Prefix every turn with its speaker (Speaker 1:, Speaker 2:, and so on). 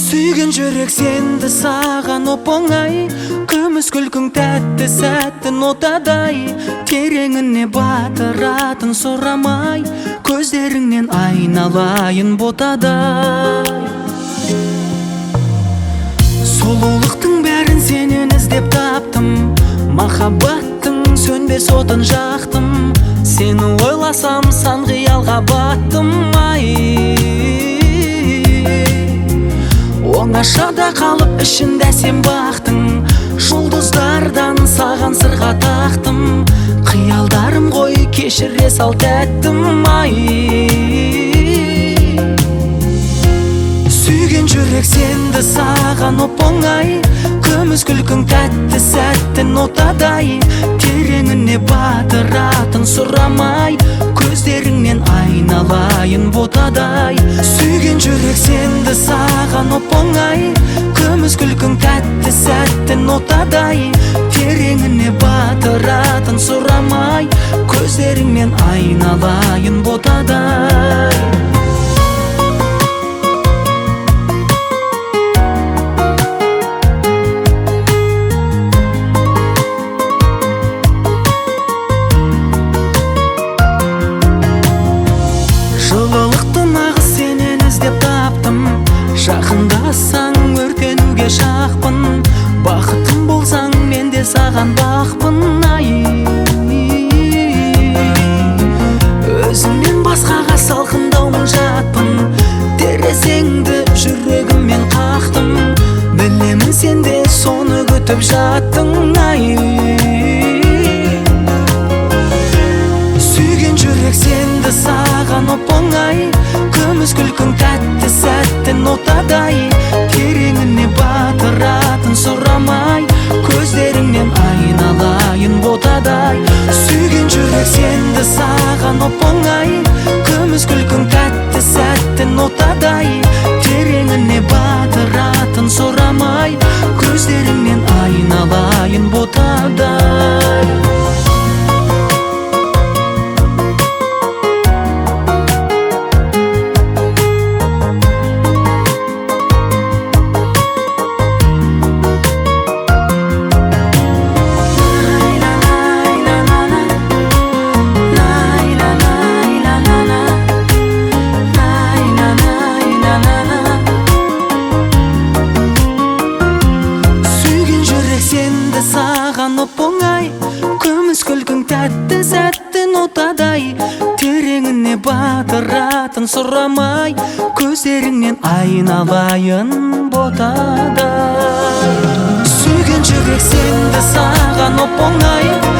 Speaker 1: Сүйген жүрек сенді саған оп-оңай, күміс күлкің тәтті сәттің отадай, тереңіне батыратын сұрамай, көздеріңнен айналайын ботадай. Сұлулықтың бәрін сенен іздеп таптым, махаббаттың сөнбес отын жақтым, сені ойласам сан қиялға баттым. Оңашада қалып ішінде сен бақтың, жұлдыздардан саған сырға тақтым, қиялдарым ғой кешіре сал тәттім. Сүйген жүрек сенді саған оп-оңай, күміс күлкің тәтті сәттің отадай, тереңіне батыратын сұрамай, көздеріңнен айналайын ботадай. Сүйген жүрек сенді саған оп-оңай, күміс күлкің тәтті сәттің отадай, тереңіне батыратын сұрамай, көздеріңнен айналайын ботадай. Жылылықты нағыз сенен іздеп таптым, жақындасаң өртенуге шақпын, бақытым болсаң мен де саған бақпын. Өзіңнен басқаға салқындаумын жатпын, терезеңді жүрегіммен қақтым, білемін сен де соны күтіп жаттың. Сүйген жүрек сенді саған оп-оңай, күміс күлкің тәтті сәттің отадай, тереңіне батыратын сұрамай, көздеріңнен айналайын ботадай. Сүйген жүрек сенді саған оп-оңай, күміс күлкің тәтті сәттің отадай, тереңіне батыратын сұрамай, көздеріңнен айналайын ботадай. Саған оп-оңай, күміс күлкің тәтті сәттің отадай, тереңіне батыратын сұрамай, көздеріңнен айналайын ботадай. Сүйген жүрек сенді саған оп-оңай,